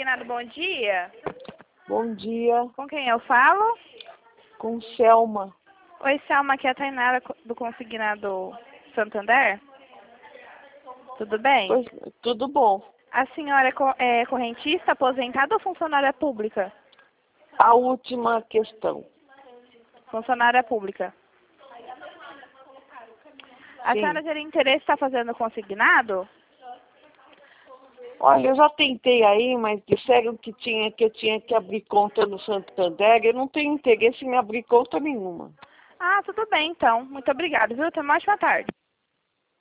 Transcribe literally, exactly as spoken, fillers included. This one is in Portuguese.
Consignado, bom dia. Bom dia, Com quem eu falo? com Selma. Oi, Selma, aqui é a Tainara do Consignado Santander. Tudo bem? Pois, tudo bom. A senhora é, co é correntista, aposentada ou funcionária pública? A última questão. Funcionária pública. A Sim. senhora teria interesse em estar fazendo consignado? Olha, eu já tentei aí, mas disseram que, tinha, que eu tinha que abrir conta no Santander. Eu não tenho interesse em abrir conta nenhuma. Ah, tudo bem então. Muito obrigada, viu? Tenha uma ótima tarde.